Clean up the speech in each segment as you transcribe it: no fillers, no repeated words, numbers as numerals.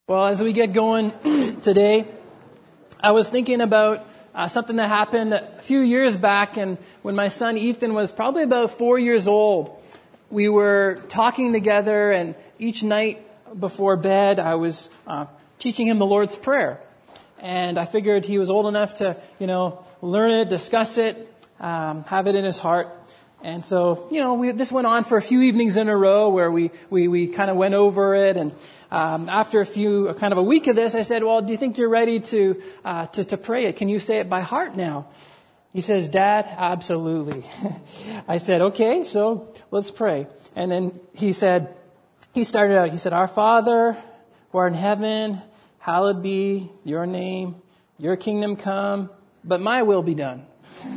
Well, as we get going today, I was thinking about something that happened a few years back, and when my son Ethan was probably about 4 years old. We were talking together, and each night before bed, I was teaching him the Lord's Prayer. And I figured he was old enough to, learn it, discuss it, have it in his heart. And so, this went on for a few evenings in a row where we kind of went over it. And after a week of this, I said, well, do you think you're ready to pray it? Can you say it by heart now? He says, Dad, absolutely. I said, okay, so let's pray. And then he started out, he said, Our Father, who art in heaven, hallowed be your name, your kingdom come, but my will be done.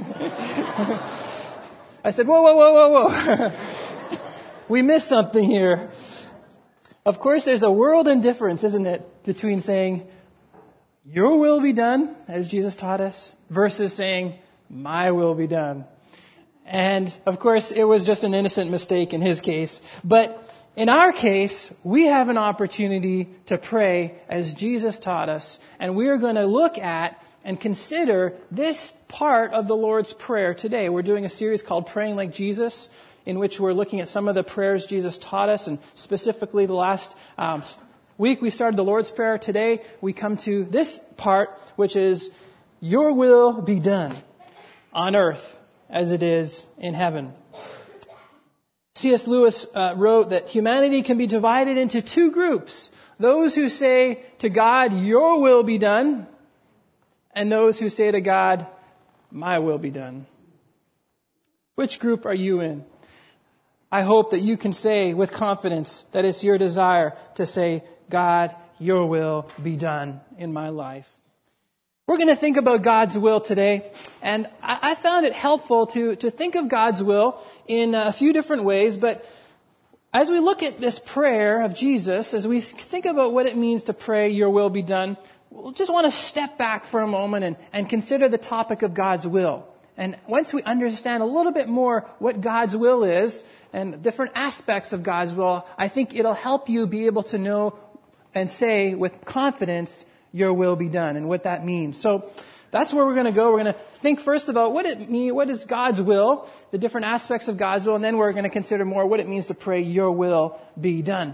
I said, whoa. We missed something here. Of course, there's a world of difference, isn't it, between saying, your will be done, as Jesus taught us, versus saying, my will be done. And, of course, it was just an innocent mistake in his case. But in our case, we have an opportunity to pray as Jesus taught us. And we are going to look at and consider this part of the Lord's Prayer today. We're doing a series called Praying Like Jesus, in which we're looking at some of the prayers Jesus taught us. And specifically the last week we started the Lord's Prayer. Today we come to this part, which is, your will be done on earth as it is in heaven. C.S. Lewis wrote that humanity can be divided into two groups. Those who say to God, your will be done, and those who say to God, my will be done. Which group are you in? I hope that you can say with confidence that it's your desire to say, God, your will be done in my life. We're going to think about God's will today, and I found it helpful to think of God's will in a few different ways, but as we look at this prayer of Jesus, as we think about what it means to pray, your will be done, we'll just want to step back for a moment and consider the topic of God's will. And once we understand a little bit more what God's will is and different aspects of God's will, I think it'll help you be able to know and say with confidence, your will be done, and what that means. So that's where we're going to go. We're going to think first about what is God's will, the different aspects of God's will, and then we're going to consider more what it means to pray, your will be done.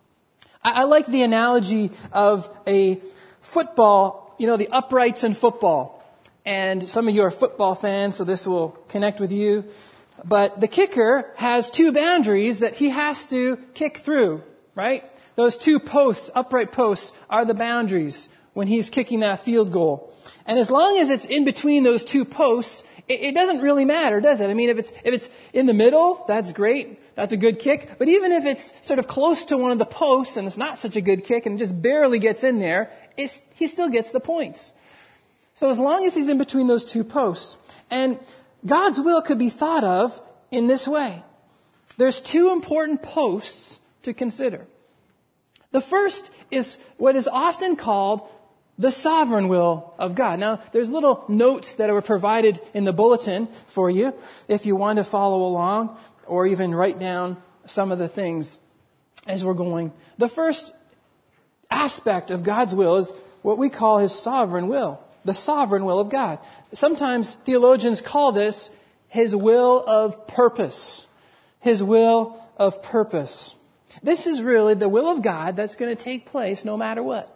I like the analogy of a football, the uprights in football. And some of you are football fans, so this will connect with you. But the kicker has two boundaries that he has to kick through, right? Those two posts, upright posts, are the boundaries when he's kicking that field goal. And as long as it's in between those two posts, it doesn't really matter, does it? I mean, if it's in the middle, that's great. That's a good kick. But even if it's sort of close to one of the posts and it's not such a good kick and just barely gets in there, he still gets the points. So as long as he's in between those two posts. And God's will could be thought of in this way. There's two important posts to consider. The first is what is often called the sovereign will of God. Now, there's little notes that were provided in the bulletin for you if you want to follow along or even write down some of the things as we're going. The first aspect of God's will is what we call his sovereign will, the sovereign will of God. Sometimes theologians call this his will of purpose. His will of purpose. This is really the will of God that's going to take place no matter what.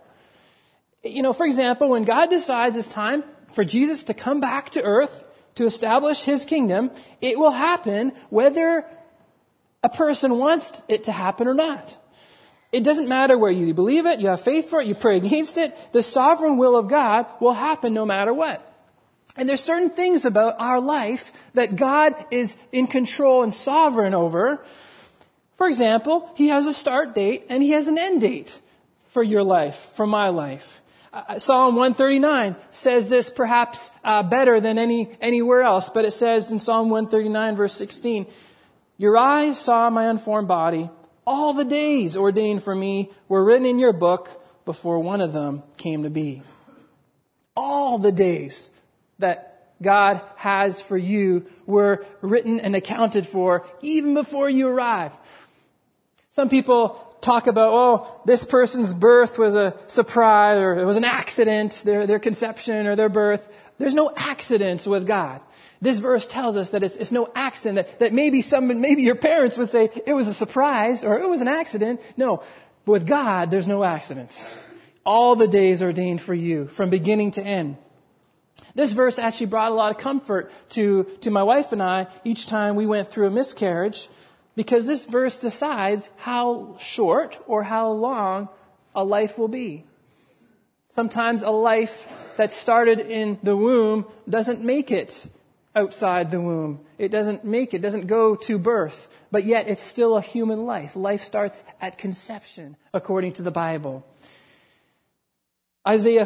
For example, when God decides it's time for Jesus to come back to earth to establish his kingdom, it will happen whether a person wants it to happen or not. It doesn't matter whether you believe it, you have faith for it, you pray against it. The sovereign will of God will happen no matter what. And there's certain things about our life that God is in control and sovereign over. For example, he has a start date and he has an end date for your life, for my life. Psalm 139 says this perhaps better than anywhere else, but it says in Psalm 139 verse 16, your eyes saw my unformed body. All the days ordained for me were written in your book before one of them came to be. All the days that God has for you were written and accounted for even before you arrived. Some people talk about, this person's birth was a surprise, or it was an accident, their conception or their birth. There's no accidents with God. This verse tells us that it's no accident, that maybe your parents would say it was a surprise or it was an accident. No, with God, there's no accidents. All the days are ordained for you from beginning to end. This verse actually brought a lot of comfort to my wife and I each time we went through a miscarriage, because this verse decides how short or how long a life will be. Sometimes a life that started in the womb doesn't make it outside the womb. It doesn't go to birth, but yet it's still a human life. Life starts at conception, according to the Bible. Isaiah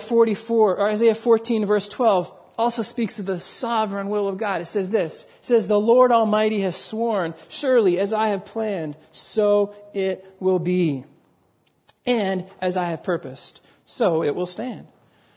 14 verse 12 also speaks of the sovereign will of God. It says this, it says, "The Lord Almighty has sworn, surely as I have planned, so it will be. And as I have purposed, so it will stand."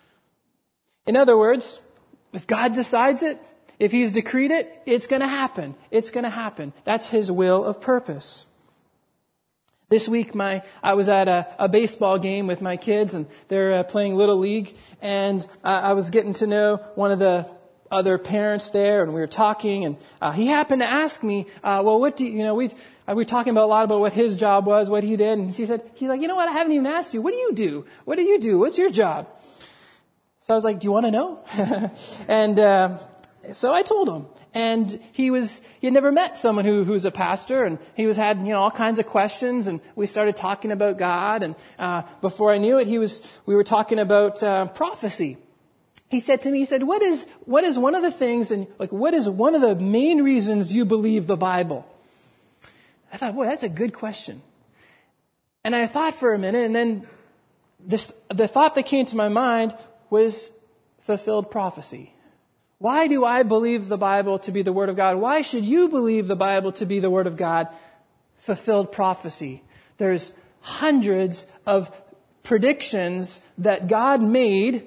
In other words, if God decides it, if He's decreed it, it's going to happen. It's going to happen. That's His will of purpose. This week, I was at a baseball game with my kids, and they're playing Little League, and I was getting to know one of the other parents there, and we were talking, and he happened to ask me, what do we were talking about a lot about what his job was, what he did, and he's like, you know what, I haven't even asked you, what do you do? What do you do? What's your job? So I was like, do you want to know? And so I told him. And he had never met someone who's a pastor, and he had all kinds of questions, and we started talking about God, and before I knew it, we were talking about prophecy. He said to me, what is one of the things, and what is one of the main reasons you believe the Bible? I thought, boy, that's a good question. And I thought for a minute, and then the thought that came to my mind was fulfilled prophecy. Why do I believe the Bible to be the Word of God? Why should you believe the Bible to be the Word of God? Fulfilled prophecy. There's hundreds of predictions that God made,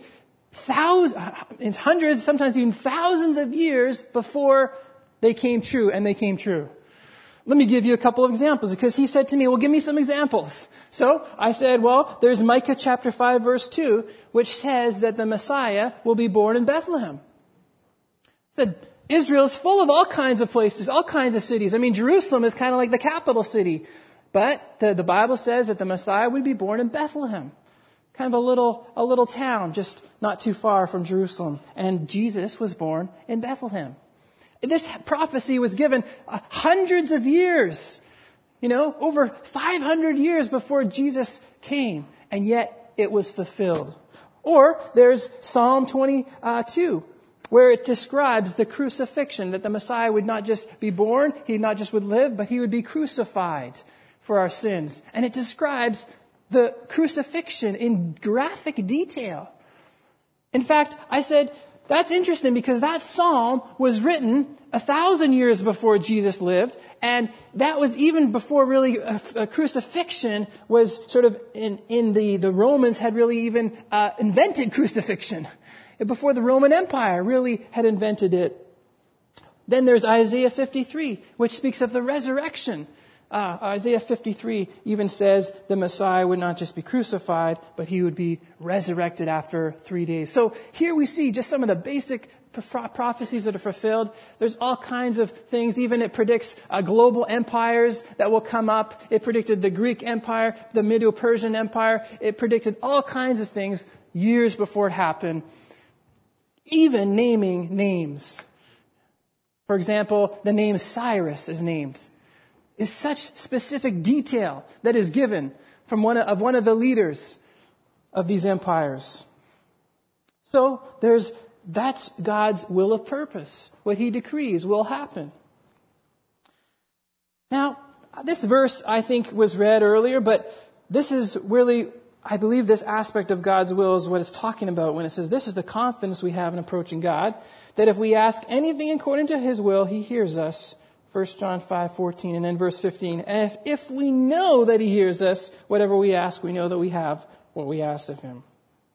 hundreds, sometimes even thousands of years before they came true, and they came true. Let me give you a couple of examples, because he said to me, well, give me some examples. So I said, well, there's Micah chapter 5 verse 2, which says that the Messiah will be born in Bethlehem. Said Israel's full of all kinds of places, all kinds of cities. I mean, Jerusalem is kind of like the capital city. But the Bible says that the Messiah would be born in Bethlehem. Kind of a little town just not too far from Jerusalem. And Jesus was born in Bethlehem. This prophecy was given hundreds of years, over 500 years before Jesus came. And yet it was fulfilled. Or there's Psalm 22. Where it describes the crucifixion, that the Messiah would not just be born, He not just would live, but He would be crucified for our sins. And it describes the crucifixion in graphic detail. In fact, I said, that's interesting, because that psalm was written 1,000 years before Jesus lived, and that was even before really a crucifixion was sort of in the Romans had really even invented crucifixion. Before the Roman Empire really had invented it. Then there's Isaiah 53, which speaks of the resurrection. Isaiah 53 even says the Messiah would not just be crucified, but He would be resurrected after 3 days. So here we see just some of the basic prophecies that are fulfilled. There's all kinds of things. Even it predicts global empires that will come up. It predicted the Greek Empire, the Medo-Persian Empire. It predicted all kinds of things years before it happened. Even naming names. For example, the name Cyrus is named. Is such specific detail that is given from one of the leaders of these empires. So that's God's will of purpose. What He decrees will happen. Now, this verse I think was read earlier, but this is really, I believe this aspect of God's will is what it's talking about when it says this is the confidence we have in approaching God, that if we ask anything according to His will, He hears us. 1 John 5:14 and then verse 15. And if we know that He hears us, whatever we ask, we know that we have what we asked of Him.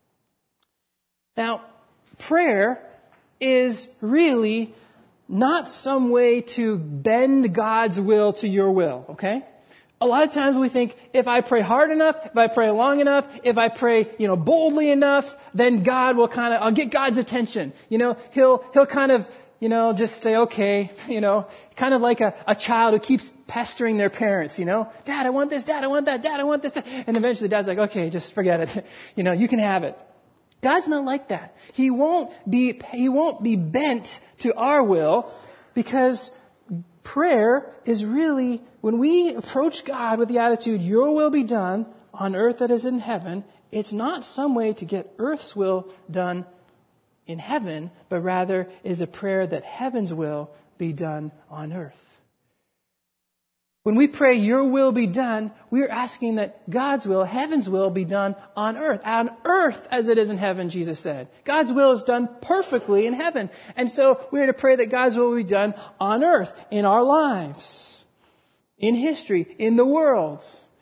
Now, prayer is really not some way to bend God's will to your will, okay? A lot of times we think, if I pray hard enough, if I pray long enough, if I pray, boldly enough, then God will I'll get God's attention. He'll kind of, just say, okay, kind of like a child who keeps pestering their parents, Dad, I want this, Dad, I want that, Dad, I want this. And eventually Dad's like, okay, just forget it. You can have it. God's not like that. He won't be bent to our will, because prayer is really, when we approach God with the attitude, your will be done on earth that is in heaven, it's not some way to get earth's will done in heaven, but rather is a prayer that heaven's will be done on earth. When we pray, your will be done, we are asking that God's will, heaven's will, be done on earth as it is in heaven, Jesus said. God's will is done perfectly in heaven. And so we are to pray that God's will be done on earth, in our lives, in history, in the world.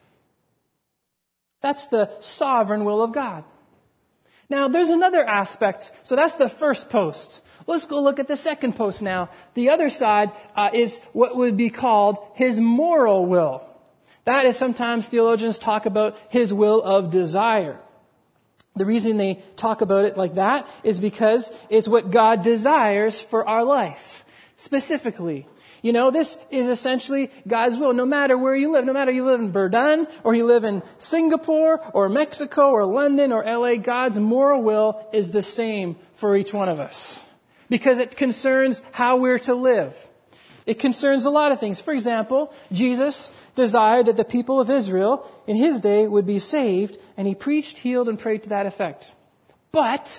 That's the sovereign will of God. Now, there's another aspect. So that's the first post. Let's go look at the second post now. The other side is what would be called his moral will. That is, sometimes theologians talk about his will of desire. The reason they talk about it like that is because it's what God desires for our life, specifically. This is essentially God's will, no matter where you live. No matter you live in Verdun, or you live in Singapore, or Mexico, or London, or LA, God's moral will is the same for each one of us. Because it concerns how we're to live. It concerns a lot of things. For example, Jesus desired that the people of Israel in his day would be saved, and he preached, healed, and prayed to that effect. But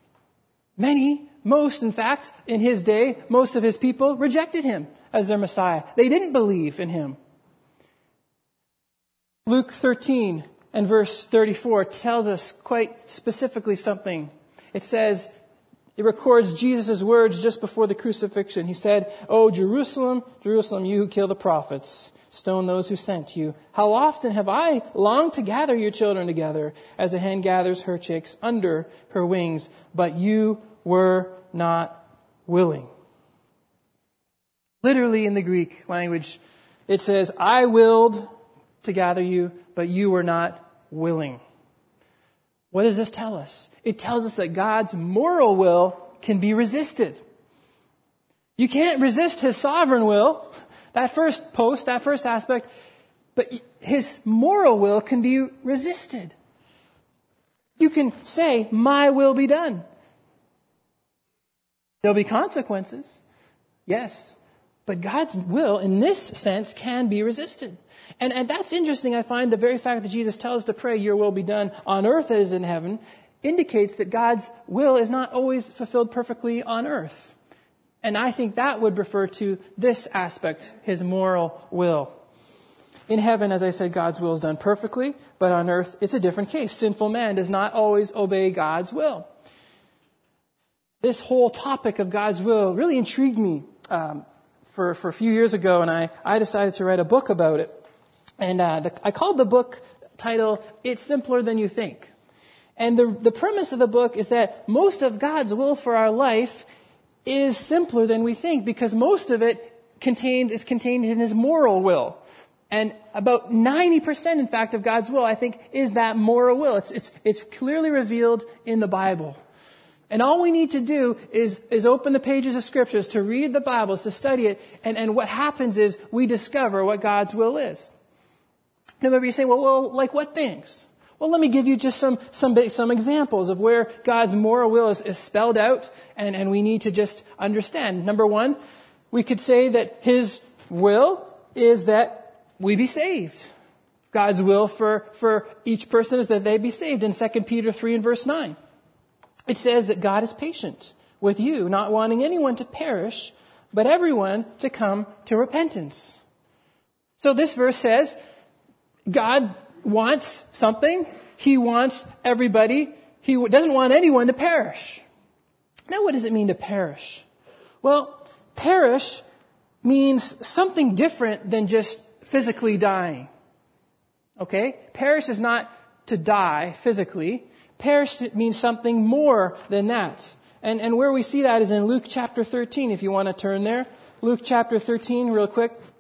most in fact, in his day, most of his people rejected him as their Messiah. They didn't believe in him. Luke 13 and verse 34 tells us quite specifically something. It records Jesus' words just before the crucifixion. He said, "Oh, Jerusalem, Jerusalem, you who kill the prophets, stone those who sent you. How often have I longed to gather your children together as a hen gathers her chicks under her wings, but you were not willing." Literally in the Greek language, it says, "I willed to gather you, but you were not willing." What does this tell us? It tells us that God's moral will can be resisted. You can't resist his sovereign will, that first post, that first aspect, but his moral will can be resisted. You can say, "My will be done." There'll be consequences, yes, but God's will, in this sense, can be resisted. And that's interesting. I find the very fact that Jesus tells us to pray, "Your will be done on earth as in heaven," indicates that God's will is not always fulfilled perfectly on earth. And I think that would refer to this aspect, his moral will. In heaven, as I said, God's will is done perfectly, but on earth, it's a different case. Sinful man does not always obey God's will. This whole topic of God's will really intrigued me for a few years ago, and I decided to write a book about it. And I called the book title, "It's Simpler Than You Think." And the premise of the book is that most of God's will for our life is simpler than we think, because most of it is contained in his moral will. And about 90%, in fact, of God's will, I think, is that moral will. It's clearly revealed in the Bible. And all we need to do is open the pages of Scriptures, to read the Bible, to study it, and what happens is we discover what God's will is. Now maybe you're saying, well, like what things? Well, let me give you just some examples of where God's moral will is spelled out, and we need to just understand. Number one, we could say that his will is that we be saved. God's will for each person is that they be saved. In 2 Peter 3 and verse 9, it says that God is patient with you, not wanting anyone to perish, but everyone to come to repentance. So this verse says God wants something. He wants everybody. He doesn't want anyone to perish. Now, what does it mean to perish? Well, perish means something different than just physically dying. Okay? Perish is not to die physically. Perish means something more than that. And where we see that is in Luke chapter 13, if you want to turn there. Luke chapter 13, real quick.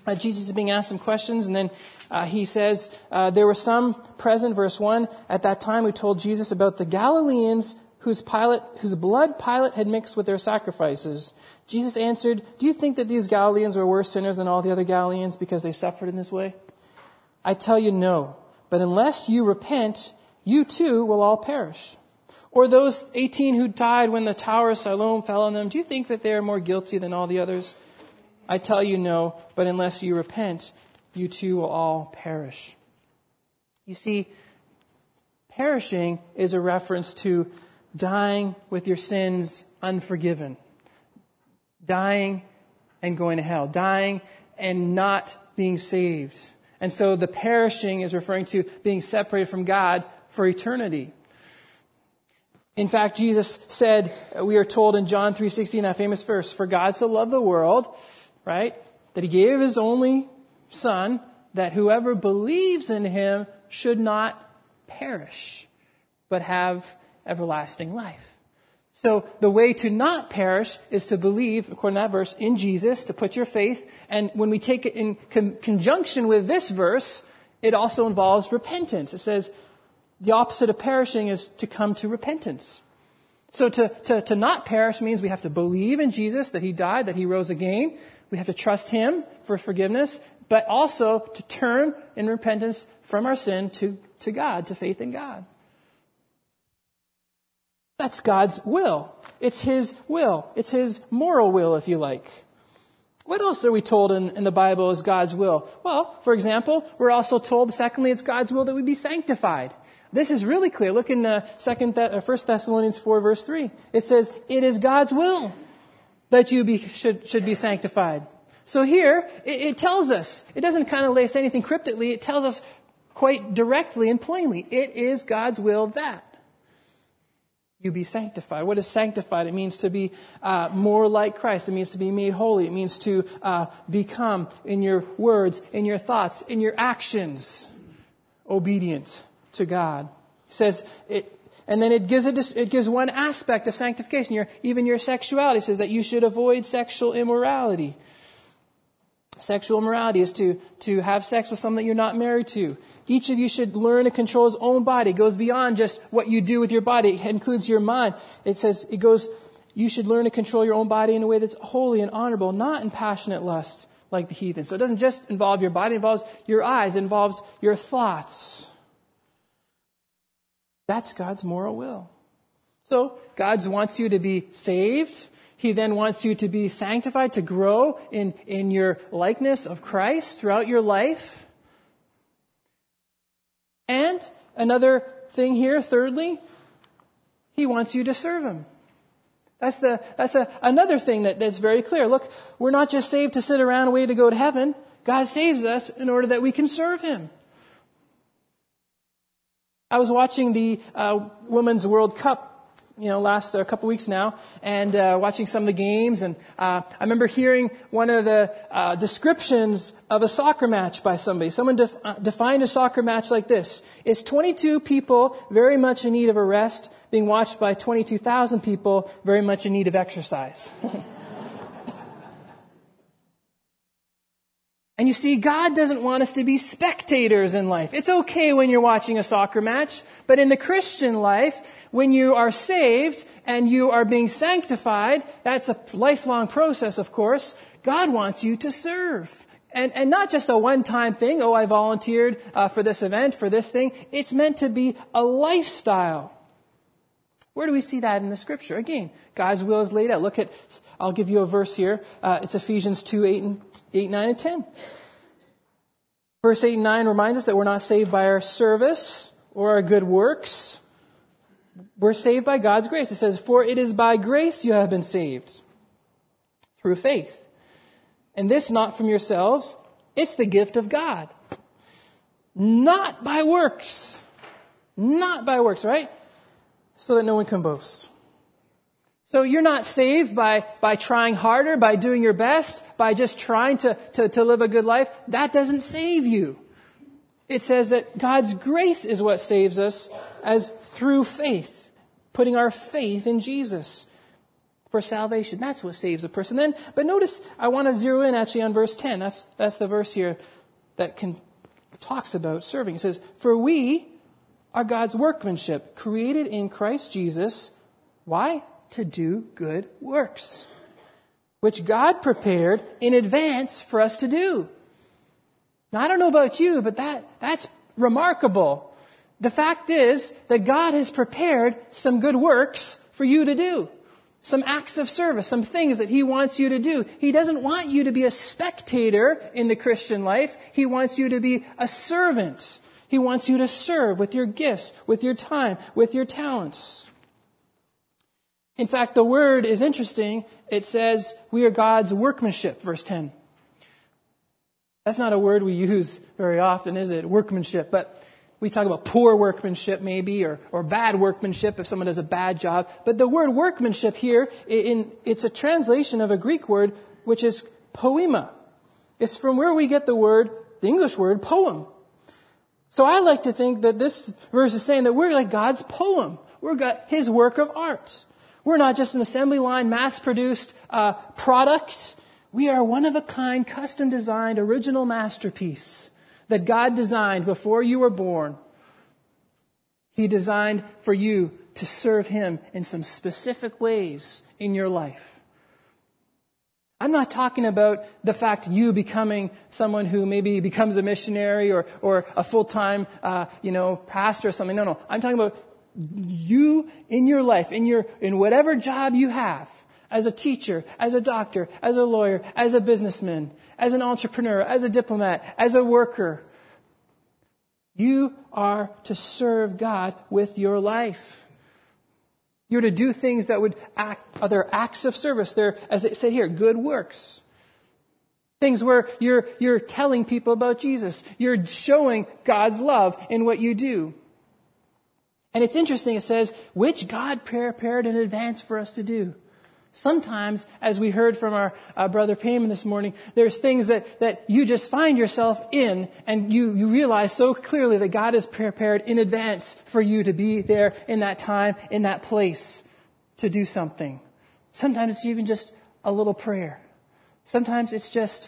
Jesus is being asked some questions, and then he says, there were some present, verse 1, at that time who told Jesus about the Galileans whose blood Pilate had mixed with their sacrifices. Jesus answered, do you think that these Galileans were worse sinners than all the other Galileans because they suffered in this way? I tell you no, but unless you repent, you too will all perish. Or those 18 who died when the Tower of Siloam fell on them, do you think that they are more guilty than all the others? I tell you no, but unless you repent, you too will all perish. You see, perishing is a reference to dying with your sins unforgiven. Dying and going to hell. Dying and not being saved. And so the perishing is referring to being separated from God for eternity. In fact, Jesus said, we are told in John 3:16, that famous verse, for God so loved the world, right, that he gave his only Son, that whoever believes in him should not perish, but have everlasting life. So the way to not perish is to believe, according to that verse, in Jesus, to put your faith. And when we take it in conjunction with this verse, it also involves repentance. It says the opposite of perishing is to come to repentance. So to not perish means we have to believe in Jesus, that he died, that he rose again. We have to trust him for forgiveness, but also to turn in repentance from our sin to God, to faith in God. That's God's will. It's his will. It's his moral will, if you like. What else are we told in the Bible is God's will? Well, for example, we're also told, secondly, it's God's will that we be sanctified. This is really clear. Look in 1 Thessalonians 4, verse 3. It says, it is God's will that you should be sanctified. So here, it tells us. It doesn't kind of say anything cryptically. It tells us quite directly and plainly. It is God's will that you be sanctified. What is sanctified? It means to be more like Christ. It means to be made holy. It means to become, in your words, in your thoughts, in your actions, obedient to God. It says it, and then it gives one aspect of sanctification. Even your sexuality. It says that you should avoid sexual immorality. Sexual immorality is to have sex with someone that you're not married to. Each of you should learn to control his own body. It goes beyond just what you do with your body. It includes your mind. You should learn to control your own body in a way that's holy and honorable, not in passionate lust like the heathen. So it doesn't just involve your body, it involves your eyes, it involves your thoughts. That's God's moral will. So God wants you to be saved. He then wants you to be sanctified, to grow in your likeness of Christ throughout your life. And another thing here, thirdly, he wants you to serve him. That's another thing that's very clear. Look, we're not just saved to sit around and wait to go to heaven. God saves us in order that we can serve him. I was watching the Women's World Cup last couple weeks now, and watching some of the games, and I remember hearing one of the descriptions of a soccer match by somebody. Someone defined a soccer match like this: it's 22 people very much in need of a rest being watched by 22,000 people very much in need of exercise. And you see, God doesn't want us to be spectators in life. It's okay when you're watching a soccer match, but in the Christian life, when you are saved and you are being sanctified, that's a lifelong process, of course. God wants you to serve. And not just a one-time thing. Oh, I volunteered for this event, for this thing. It's meant to be a lifestyle. Where do we see that in the scripture? Again, God's will is laid out. I'll give you a verse here. It's Ephesians 2, 8, 9, and 10. Verse 8 and 9 reminds us that we're not saved by our service or our good works. We're saved by God's grace. It says, for it is by grace you have been saved, through faith. And this not from yourselves, it's the gift of God. Not by works. Not by works, right? So that no one can boast. So you're not saved by trying harder, by doing your best, by just trying to live a good life. That doesn't save you. It says that God's grace is what saves us as through faith, putting our faith in Jesus. for salvation. That's what saves a person. But notice, I want to zero in actually on verse 10. That's the verse here that talks about serving. It says, "For we are God's workmanship, created in Christ Jesus." Why? To do good works, which God prepared in advance for us to do. Now, I don't know about you, but that's remarkable. The fact is that God has prepared some good works for you to do. Some acts of service, some things that He wants you to do. He doesn't want you to be a spectator in the Christian life. He wants you to be a servant. He wants you to serve with your gifts, with your time, with your talents. In fact, the word is interesting. It says, we are God's workmanship, verse 10. That's not a word we use very often, is it? Workmanship. But we talk about poor workmanship maybe, or bad workmanship if someone does a bad job. But the word workmanship here, it's a translation of a Greek word, which is poema. It's from where we get the English word poem. So I like to think that this verse is saying that we're like God's poem. We're His work of art. We're not just an assembly line, mass-produced product. We are one-of-a-kind, custom-designed, original masterpiece that God designed before you were born. He designed for you to serve Him in some specific ways in your life. I'm not talking about the fact you becoming someone who maybe becomes a missionary or a full-time, pastor or something. No. I'm talking about you in your life, in whatever job you have, as a teacher, as a doctor, as a lawyer, as a businessman, as an entrepreneur, as a diplomat, as a worker. You are to serve God with your life. You're to do things that would they're acts of service. They're, as they say here, good works. Things where you're telling people about Jesus. You're showing God's love in what you do. And it's interesting, it says, which God prepared in advance for us to do. Sometimes, as we heard from our brother Payman this morning, there's things that you just find yourself in, and you realize so clearly that God has prepared in advance for you to be there in that time, in that place, to do something. Sometimes it's even just a little prayer. Sometimes it's just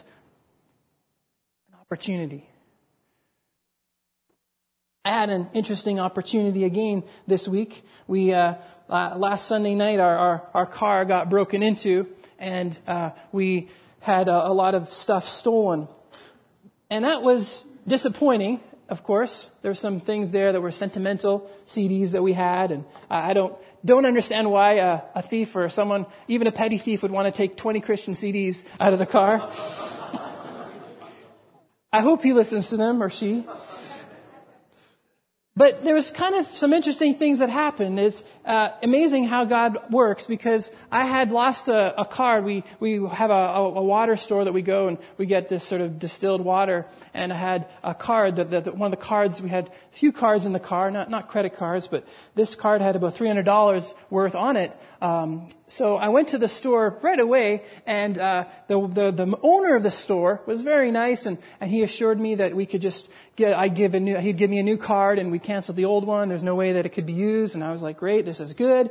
an opportunity. I had an interesting opportunity again this week. We last Sunday night our car got broken into, and we had a lot of stuff stolen, and that was disappointing. Of course, there's some things there that were sentimental CDs that we had, and I don't understand why a thief or someone, even a petty thief, would want to take 20 Christian CDs out of the car. I hope he listens to them, or she. But there was kind of some interesting things that happened. It's amazing how God works, because I had lost a card. We have a water store that we go and we get this sort of distilled water. And I had a card that one of the cards, we had a few cards in the car, not credit cards, but this card had about $300 worth on it. So I went to the store right away, and the owner of the store was very nice, and he assured me that we could just he'd give me a new card, and we canceled the old one. There's no way that it could be used. And I was like, great, this is good.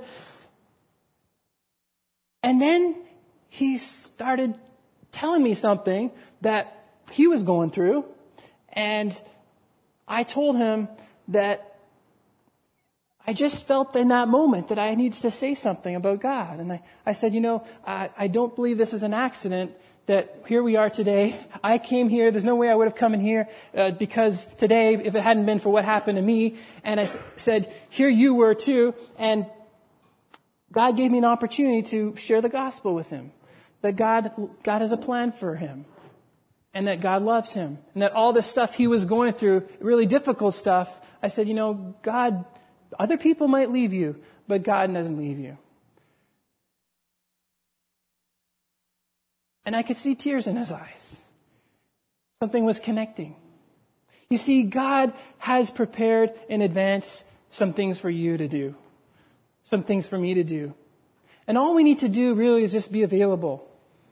And then he started telling me something that he was going through. And I told him that I just felt in that moment that I needed to say something about God. And I said, I don't believe this is an accident, that here we are today. I came here. There's no way I would have come in here because today, if it hadn't been for what happened to me. And I said, here you were too. And God gave me an opportunity to share the gospel with him. That God has a plan for him. And that God loves him. And that all the stuff he was going through, really difficult stuff, I said, God, other people might leave you, but God doesn't leave you. And I could see tears in his eyes. Something was connecting. You see, God has prepared in advance some things for you to do. Some things for me to do. And all we need to do really is just be available.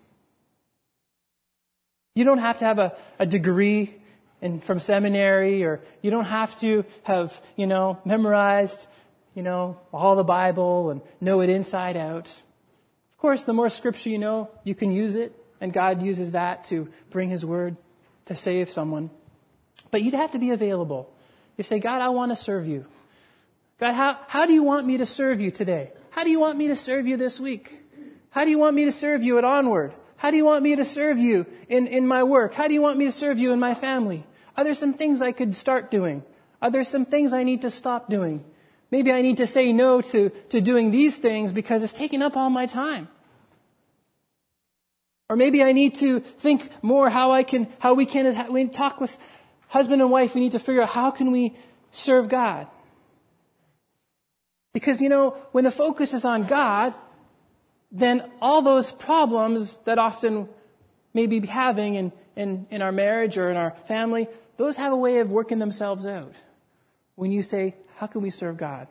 You don't have to have a degree from seminary, or you don't have to have, memorized, all the Bible and know it inside out. Of course, the more scripture you know, you can use it, and God uses that to bring his word to save someone. But you'd have to be available. You say, God, I want to serve you. God, how do you want me to serve you today? How do you want me to serve you this week? How do you want me to serve you at Onward? How do you want me to serve you in my work? How do you want me to serve you in my family? Are there some things I could start doing? Are there some things I need to stop doing? Maybe I need to say no to doing these things because it's taking up all my time. Or maybe I need to think more when we talk with husband and wife, we need to figure out how can we serve God? Because, when the focus is on God, then all those problems that often may be having in our marriage or in our family, those have a way of working themselves out. When you say, how can we serve God?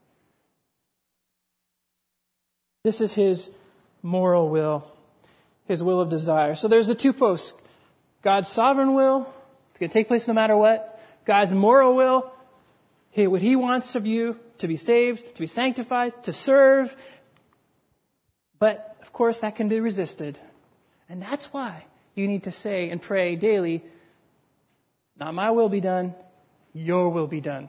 This is his moral will, his will of desire. So there's the two posts. God's sovereign will, it's going to take place no matter what. God's moral will, what he wants of you, to be saved, to be sanctified, to serve. But, of course, that can be resisted. And that's why you need to say and pray daily, not my will be done, your will be done.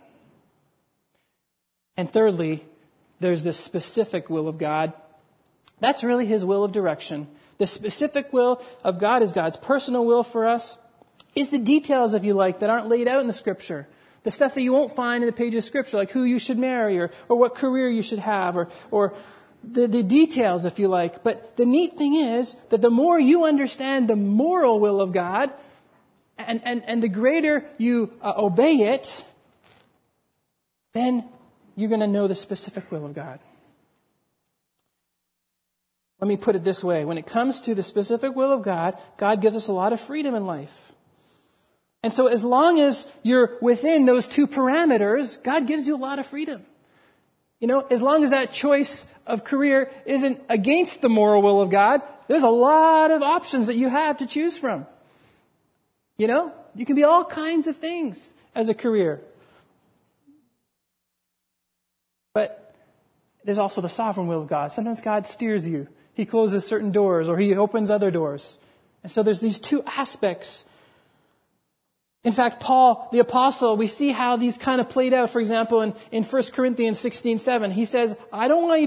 And thirdly, there's this specific will of God. That's really his will of direction. The specific will of God is God's personal will for us. Is the details, if you like, that aren't laid out in the Scripture. The stuff that you won't find in the pages of Scripture, like who you should marry or what career you should have or the details, if you like. But the neat thing is that the more you understand the moral will of God and the greater you obey it, then you're going to know the specific will of God. Let me put it this way. When it comes to the specific will of God, God gives us a lot of freedom in life. And so as long as you're within those two parameters, God gives you a lot of freedom. As long as that choice of career isn't against the moral will of God, there's a lot of options that you have to choose from. You can be all kinds of things as a career. But there's also the sovereign will of God. Sometimes God steers you. He closes certain doors or he opens other doors. And so there's these two aspects. In fact, Paul, the apostle, we see how these kind of played out. For example, in 1 Corinthians 16:7, he says, I do not want you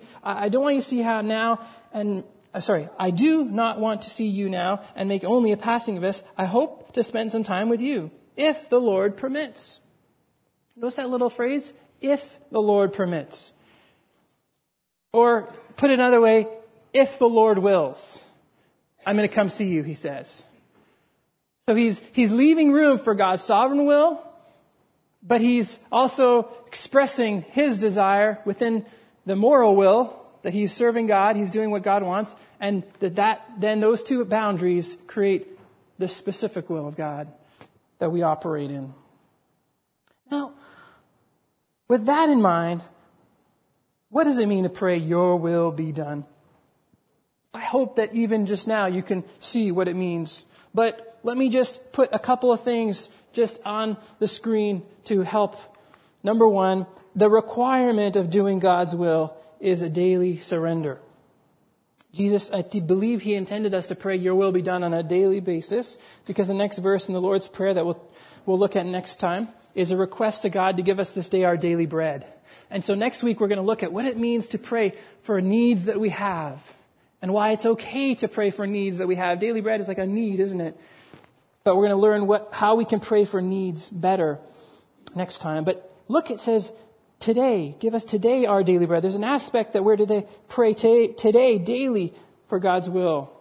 to see you now and make only a passing of us. I hope to spend some time with you, if the Lord permits. Notice that little phrase? If the Lord permits. Or put it another way, if the Lord wills. I'm going to come see you, he says. So he's leaving room for God's sovereign will, but he's also expressing his desire within the moral will that he's serving God, he's doing what God wants, and then those two boundaries create the specific will of God that we operate in. Now, with that in mind, what does it mean to pray, your will be done? I hope that even just now you can see what it means. But let me just put a couple of things just on the screen to help. Number one, the requirement of doing God's will is a daily surrender. Jesus, I believe he intended us to pray, your will be done on a daily basis, because the next verse in the Lord's Prayer that we'll look at next time is a request to God to give us this day our daily bread. And so next week we're going to look at what it means to pray for needs that we have and why it's okay to pray for needs that we have. Daily bread is like a need, isn't it? But we're going to learn how we can pray for needs better next time. But look, it says, today, give us today our daily bread. There's an aspect that we're to pray today, daily, for God's will.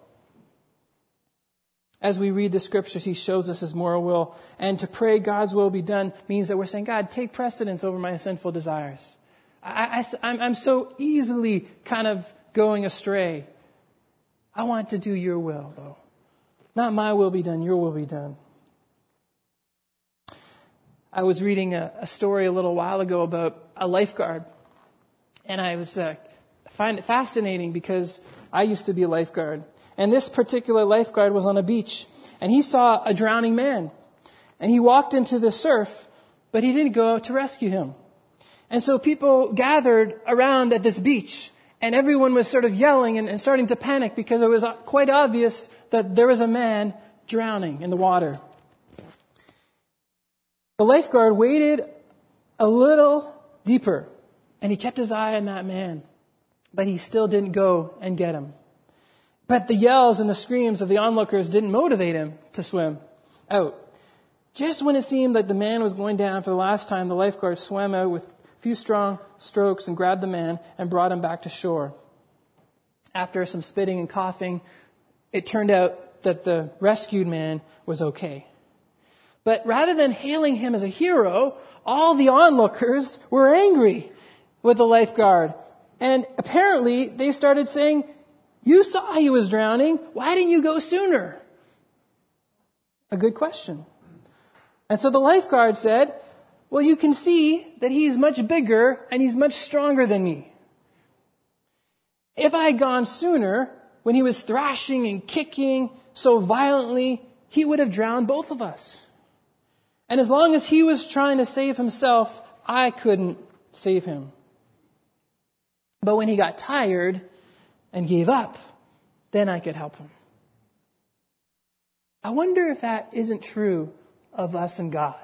As we read the scriptures, he shows us his moral will. And to pray God's will be done means that we're saying, God, take precedence over my sinful desires. I'm so easily kind of going astray. I want to do your will, though. Not my will be done, your will be done. I was reading a story a little while ago about a lifeguard. And I find it fascinating because I used to be a lifeguard. And this particular lifeguard was on a beach. And he saw a drowning man. And he walked into the surf, but he didn't go out to rescue him. And so people gathered around at this beach. And everyone was sort of yelling and starting to panic because it was quite obvious that there was a man drowning in the water. The lifeguard waded a little deeper, and he kept his eye on that man. But he still didn't go and get him. But the yells and the screams of the onlookers didn't motivate him to swim out. Just when it seemed like the man was going down for the last time, the lifeguard swam out with a few strong strokes and grabbed the man and brought him back to shore. After some spitting and coughing, it turned out that the rescued man was okay. But rather than hailing him as a hero, all the onlookers were angry with the lifeguard. And apparently they started saying, "You saw he was drowning. Why didn't you go sooner?" A good question. And so the lifeguard said, "Well, you can see that he's much bigger and he's much stronger than me. If I had gone sooner, when he was thrashing and kicking so violently, he would have drowned both of us. And as long as he was trying to save himself, I couldn't save him. But when he got tired and gave up, then I could help him." I wonder if that isn't true of us and God.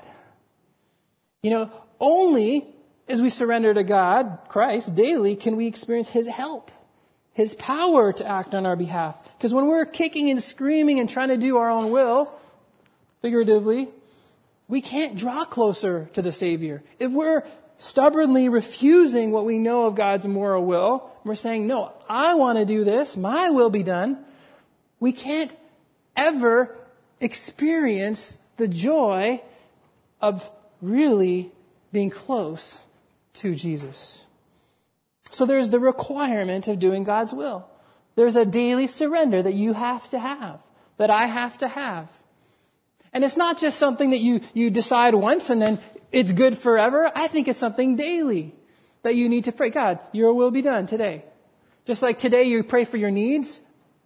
Only as we surrender to God, Christ, daily, can we experience His help, His power to act on our behalf. Because when we're kicking and screaming and trying to do our own will, figuratively, we can't draw closer to the Savior. If we're stubbornly refusing what we know of God's moral will, we're saying, "No, I want to do this, my will be done," we can't ever experience the joy of really being close to Jesus. So there's the requirement of doing God's will. There's a daily surrender that you have to have, that I have to have. And it's not just something that you decide once and then it's good forever. I think it's something daily that you need to pray. "God, your will be done today." Just like today you pray for your needs.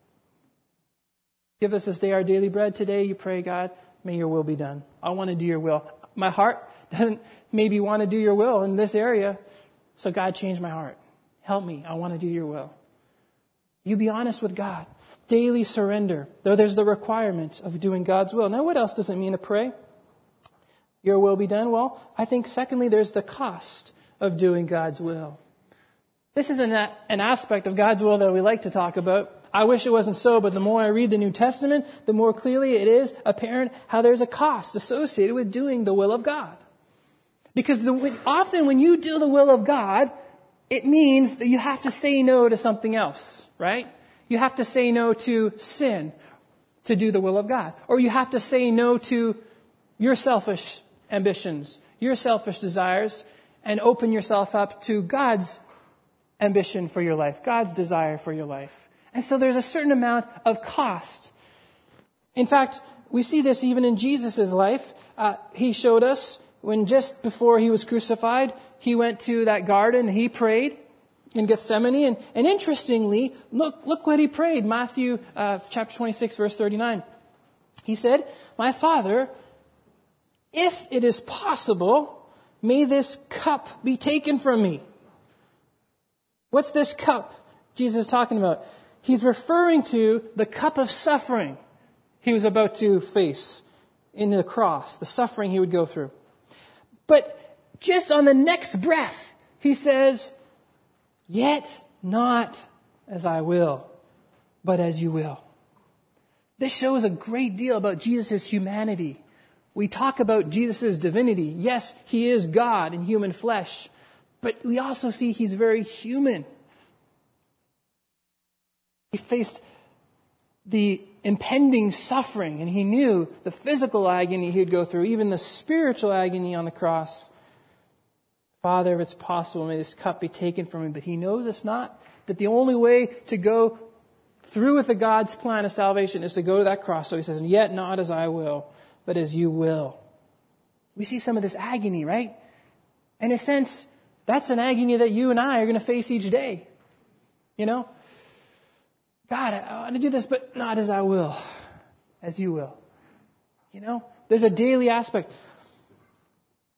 "Give us this day our daily bread." Today you pray, "God, may your will be done. I want to do your will. My heart doesn't maybe want to do your will in this area. So God, change my heart. Help me. I want to do your will." You be honest with God. Daily surrender. Though there's the requirement of doing God's will. Now, what else does it mean to pray? Your will be done. Well, I think secondly, there's the cost of doing God's will. This is an aspect of God's will that we like to talk about. I wish it wasn't so, but the more I read the New Testament, the more clearly it is apparent how there's a cost associated with doing the will of God. Because often when you do the will of God, it means that you have to say no to something else, right? You have to say no to sin to do the will of God. Or you have to say no to your selfish ambitions, your selfish desires, and open yourself up to God's ambition for your life, God's desire for your life. And so there's a certain amount of cost. In fact, we see this even in Jesus' life. He showed us when just before he was crucified, he went to that garden, he prayed in Gethsemane. And interestingly, look what he prayed. Matthew chapter 26, verse 39. He said, "My Father, if it is possible, may this cup be taken from me." What's this cup Jesus is talking about? He's referring to the cup of suffering he was about to face in the cross, the suffering he would go through. But just on the next breath, he says, "Yet not as I will, but as you will." This shows a great deal about Jesus' humanity. We talk about Jesus' divinity. Yes, he is God in human flesh, but we also see he's very human. He faced the impending suffering, and he knew the physical agony he'd go through, even the spiritual agony on the cross. "Father, if it's possible, may this cup be taken from me." But he knows it's not, that the only way to go through with the God's plan of salvation is to go to that cross. So he says, "Yet not as I will, but as you will." We see some of this agony, right? In a sense, that's an agony that you and I are going to face each day. "God, I want to do this, but not as I will, as you will." There's a daily aspect.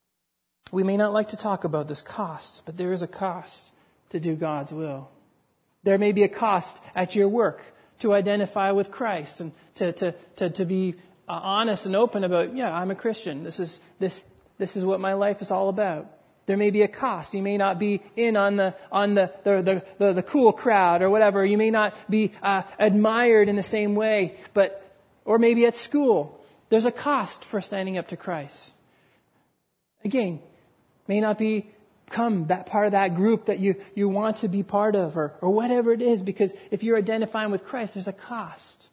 We may not like to talk about this cost, but there is a cost to do God's will. There may be a cost at your work to identify with Christ and to be honest and open about, I'm a Christian. This is what my life is all about. There may be a cost. You may not be in on the cool crowd or whatever. You may not be admired in the same way, or maybe at school. There's a cost for standing up to Christ. Again, may not become that part of that group that you want to be part of or whatever it is, because if you're identifying with Christ, there's a cost.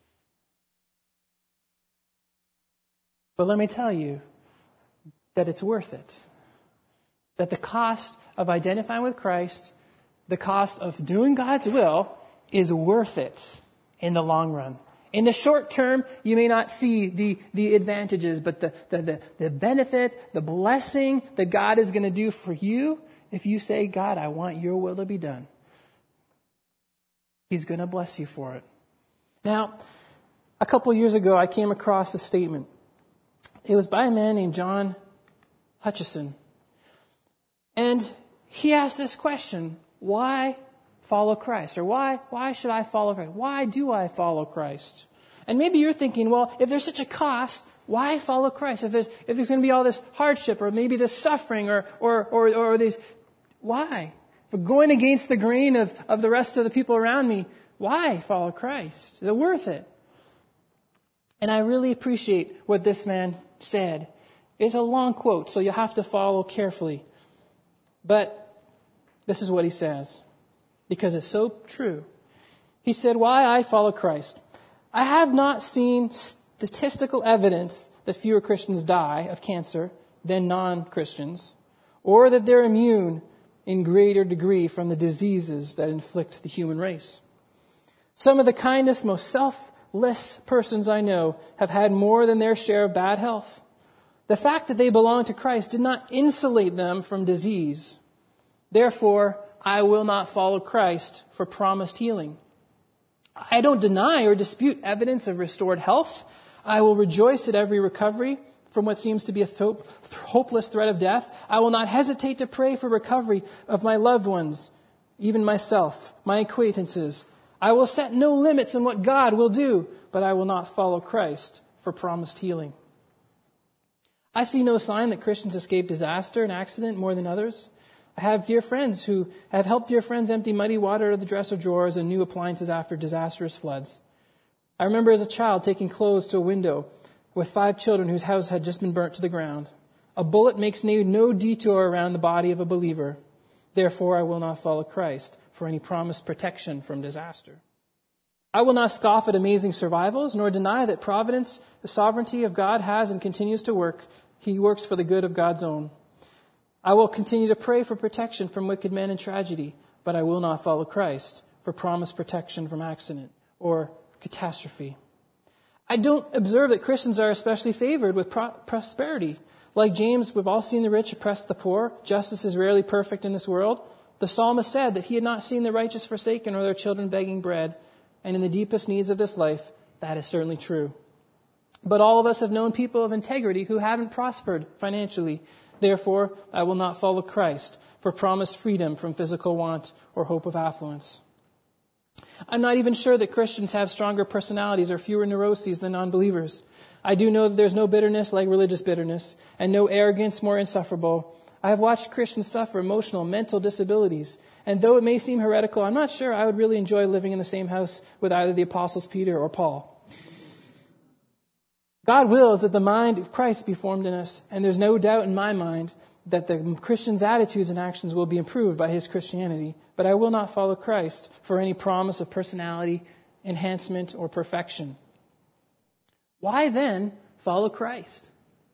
But let me tell you that it's worth it. That the cost of identifying with Christ, the cost of doing God's will, is worth it in the long run. In the short term, you may not see the advantages, but the benefit, the blessing that God is going to do for you, if you say, God, I want your will to be done, He's going to bless you for it. Now, a couple years ago, I came across a statement. It was by a man named John Hutchison. And he asked this question, why follow Christ? Or why should I follow Christ? Why do I follow Christ? And maybe you're thinking, well, if there's such a cost, why follow Christ? If there's going to be all this hardship or maybe this suffering or these, why? If we're going against the grain of the rest of the people around me, why follow Christ? Is it worth it? And I really appreciate what this man said. It's a long quote, so you have to follow carefully. But this is what he says, because it's so true. He said, why I follow Christ. I have not seen statistical evidence that fewer Christians die of cancer than non-Christians, or that they're immune in greater degree from the diseases that inflict the human race. Some of the kindest, most selfless persons I know have had more than their share of bad health. The fact that they belong to Christ did not insulate them from disease. Therefore, I will not follow Christ for promised healing. I don't deny or dispute evidence of restored health. I will rejoice at every recovery from what seems to be a hopeless threat of death. I will not hesitate to pray for recovery of my loved ones, even myself, my acquaintances. I will set no limits on what God will do, but I will not follow Christ for promised healing. I see no sign that Christians escape disaster and accident more than others. I have dear friends who have helped dear friends empty muddy water out of the dresser drawers and new appliances after disastrous floods. I remember as a child taking clothes to a window with 5 children whose house had just been burnt to the ground. A bullet makes no detour around the body of a believer. Therefore, I will not follow Christ for any promised protection from disaster. I will not scoff at amazing survivals, nor deny that providence, the sovereignty of God has and continues to work. He works for the good of God's own. I will continue to pray for protection from wicked men and tragedy, but I will not follow Christ for promised protection from accident or catastrophe. I don't observe that Christians are especially favored with prosperity. Like James, we've all seen the rich oppress the poor. Justice is rarely perfect in this world. The psalmist said that he had not seen the righteous forsaken or their children begging bread. And in the deepest needs of this life, that is certainly true. But all of us have known people of integrity who haven't prospered financially. Therefore, I will not follow Christ for promised freedom from physical want or hope of affluence. I'm not even sure that Christians have stronger personalities or fewer neuroses than non-believers. I do know that there's no bitterness like religious bitterness, and no arrogance more insufferable. I have watched Christians suffer emotional, mental disabilities. And though it may seem heretical, I'm not sure I would really enjoy living in the same house with either the apostles Peter or Paul. God wills that the mind of Christ be formed in us, and there's no doubt in my mind that the Christian's attitudes and actions will be improved by his Christianity. But I will not follow Christ for any promise of personality, enhancement, or perfection. Why then follow Christ?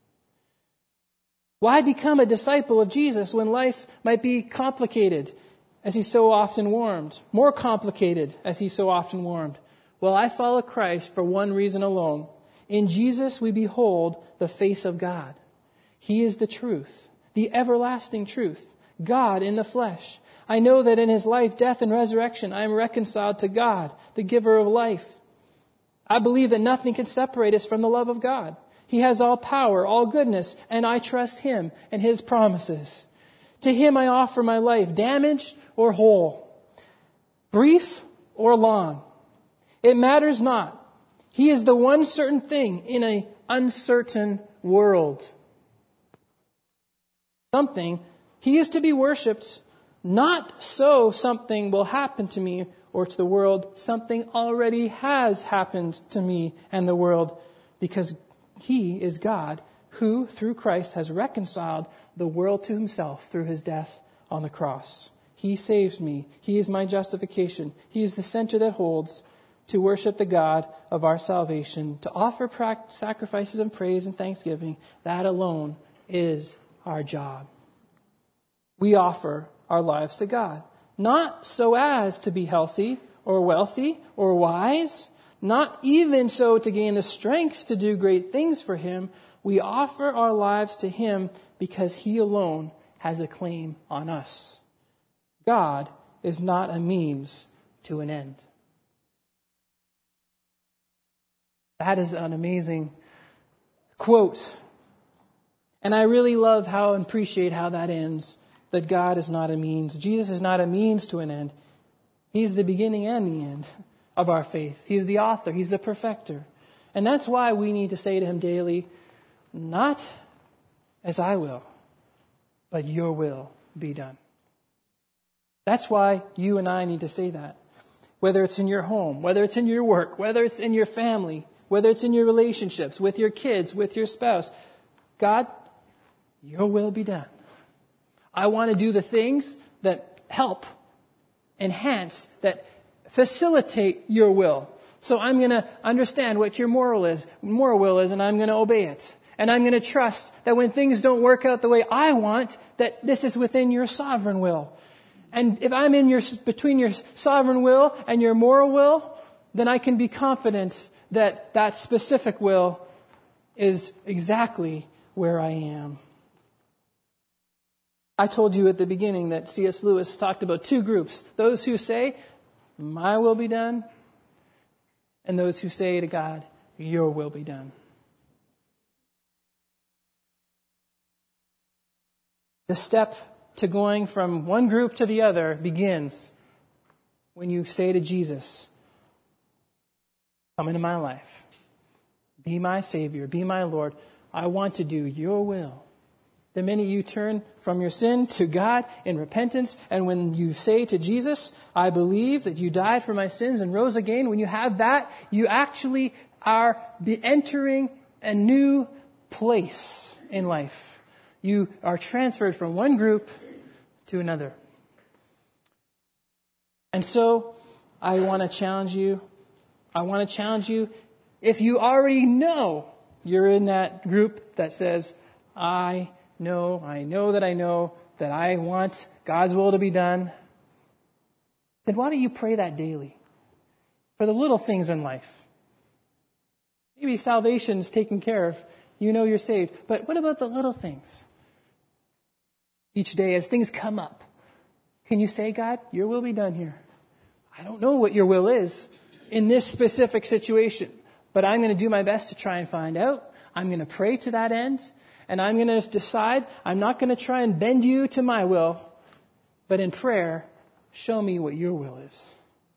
Why become a disciple of Jesus when life might be complicated, as he so often warned? More complicated, as he so often warned. Well, I follow Christ for one reason alone. In Jesus we behold the face of God. He is the truth, the everlasting truth, God in the flesh. I know that in his life, death, and resurrection, I am reconciled to God, the giver of life. I believe that nothing can separate us from the love of God. He has all power, all goodness, and I trust him and his promises. To him I offer my life, damaged or whole. brief or long. It matters not. He is the one certain thing in an uncertain world. Something, he is to be worshipped, not so something will happen to me or to the world. Something already has happened to me and the world, because he is God who, through Christ, has reconciled the world to himself through his death on the cross. He saves me. He is my justification. He is the center that holds to worship the God of our salvation, to offer sacrifices and praise and thanksgiving. That alone is our job. We offer our lives to God, not so as to be healthy or wealthy or wise, not even so to gain the strength to do great things for him. We offer our lives to him because he alone has a claim on us. God is not a means to an end. That is an amazing quote. And I really love how and appreciate how that ends. That God is not a means. Jesus is not a means to an end. He's the beginning and the end of our faith. He's the author. He's the perfecter. And that's why we need to say to him daily, not as I will, but your will be done. That's why you and I need to say that. Whether it's in your home, whether it's in your work, whether it's in your family, whether it's in your relationships, with your kids, with your spouse. God, your will be done. I want to do the things that help, enhance, that facilitate your will. So I'm going to understand what your moral will is, and I'm going to obey it. And I'm going to trust that when things don't work out the way I want, that this is within your sovereign will. And if I'm between your sovereign will and your moral will, then I can be confident that that specific will is exactly where I am. I told you at the beginning that C.S. Lewis talked about two groups. Those who say, my will be done, and those who say to God, your will be done. The step to going from one group to the other begins when you say to Jesus, come into my life. Be my Savior. Be my Lord. I want to do your will. The minute you turn from your sin to God in repentance, and when you say to Jesus, I believe that you died for my sins and rose again, when you have that, you actually are entering a new place in life. You are transferred from one group to another. And so, I want to challenge you. If you already know you're in that group that says, I know that I want God's will to be done, then why don't you pray that daily for the little things in life? Maybe salvation's taken care of. You know you're saved. But what about the little things? Each day as things come up, can you say, God, your will be done here? I don't know what your will is in this specific situation, but I'm going to do my best to try and find out. I'm going to pray to that end, and I'm going to decide I'm not going to try and bend you to my will, but in prayer, show me what your will is.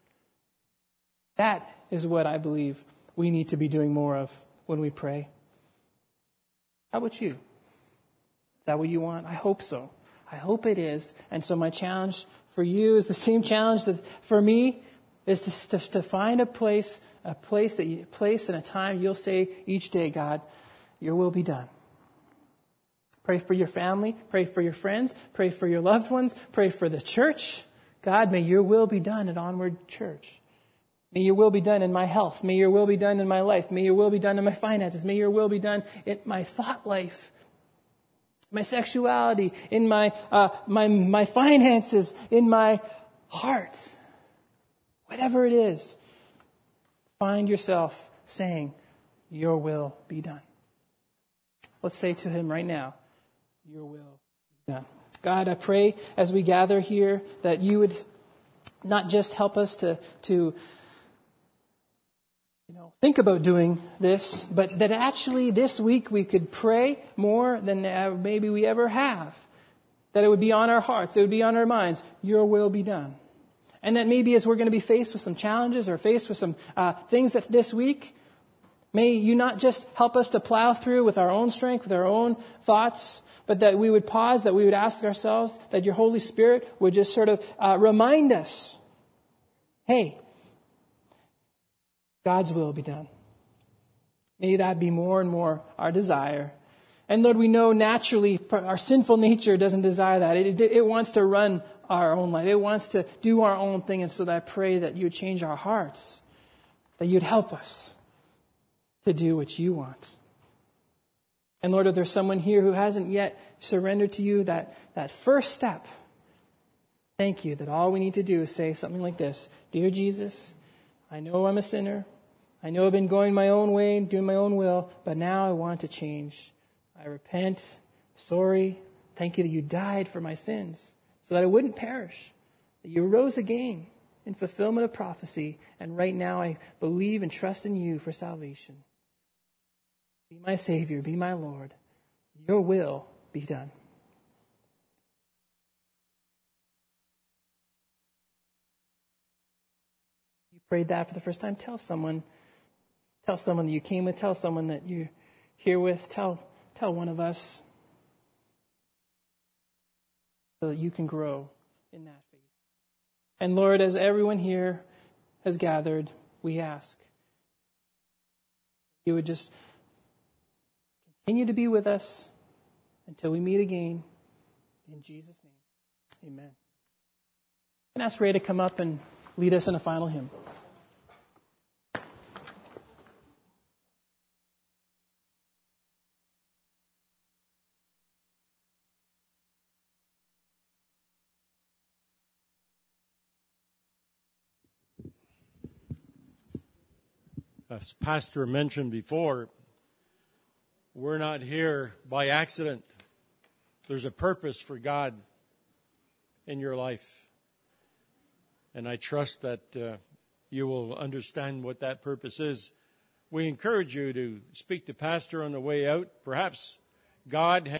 That is what I believe we need to be doing more of when we pray. How about you? Is that what you want? I hope so. I hope it is. And so my challenge for you is the same challenge that for me is to find a place and a time you'll say each day, God, your will be done. Pray for your family. Pray for your friends. Pray for your loved ones. Pray for the church. God, may your will be done at Onward Church. May your will be done in my health. May your will be done in my life. May your will be done in my finances. May your will be done in my thought life, my sexuality, in my finances, in my heart. Whatever it is, find yourself saying, your will be done. Let's say to him right now, your will be done. God, I pray as we gather here that you would not just help us to think about doing this, but that actually this week we could pray more than maybe we ever have. That it would be on our hearts, it would be on our minds. Your will be done. And that maybe as we're going to be faced with some challenges or faced with some things that this week, may you not just help us to plow through with our own strength, with our own thoughts, but that we would pause, that we would ask ourselves, that your Holy Spirit would just sort of remind us, hey, God's will be done. May that be more and more our desire. And Lord, we know naturally our sinful nature doesn't desire that. It wants to run our own life. It wants to do our own thing. And so that I pray that you would change our hearts, that you'd help us to do what you want. And Lord, if there's someone here who hasn't yet surrendered to you, that first step, thank you that all we need to do is say something like this: Dear Jesus, I know I'm a sinner. I know I've been going my own way and doing my own will, but now I want to change. I repent. Sorry. Thank you that you died for my sins so that I wouldn't perish, that you rose again in fulfillment of prophecy, and right now I believe and trust in you for salvation. Be my Savior. Be my Lord. Your will be done. You prayed that for the first time. Tell someone that you came with. Tell someone that you're here with. Tell one of us, so that you can grow in that faith. And Lord, as everyone here has gathered, we ask you would just continue to be with us until we meet again. In Jesus' name, amen. And ask Ray to come up and lead us in a final hymn. As Pastor mentioned before, we're not here by accident. There's a purpose for God in your life. And I trust that you will understand what that purpose is. We encourage you to speak to Pastor on the way out. Perhaps God